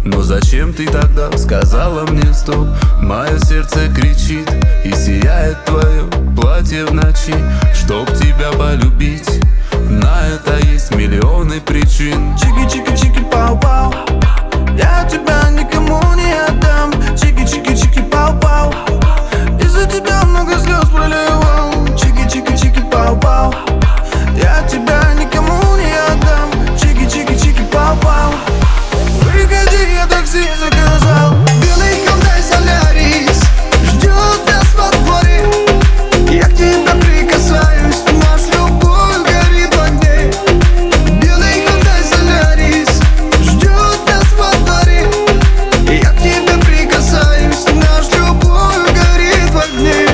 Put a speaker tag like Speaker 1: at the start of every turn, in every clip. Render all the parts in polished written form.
Speaker 1: Но зачем ты тогда сказала мне стоп? Мое сердце кричит и сияет твое платье в ночи. Чтоб тебя полюбить, на это есть миллионы причин.
Speaker 2: Чики-чики-чики-пау-пау, я тебя никому не отдам. Чики-чики-чики-пау-пау, из-за тебя много слез проливал. Чики-чики-чики-пау-пау, я тебя никому не отдам. Чики-чики-чики-пау-пау, выходи, я такси заказал. Белый Hyundai Solaris ждет нас во дворе. Я к тебе прикасаюсь, наш любовь горит в огне. Белый Hyundai Solaris ждет нас во дворе. Я к тебе прикасаюсь, наш любовь горит в огне.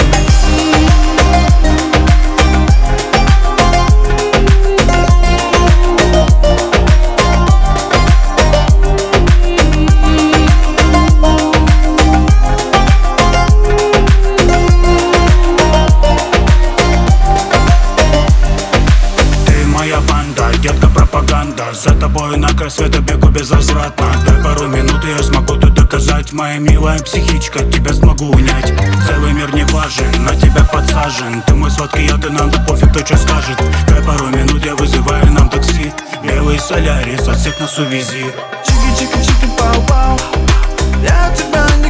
Speaker 3: Детка, пропаганда, за тобой на край света бегу безвозвратно. Дай пару минут, и я смогу тут доказать. Моя милая психичка, тебя смогу унять. Целый мир не важен, на тебя подсажен. Ты мой сладкий яд, и нам да пофиг, кто что скажет. Дай пару минут, я вызываю нам такси. Белый Солярис, от всех нас увези.
Speaker 2: Чики-чики-чики-пау-пау, я тебя не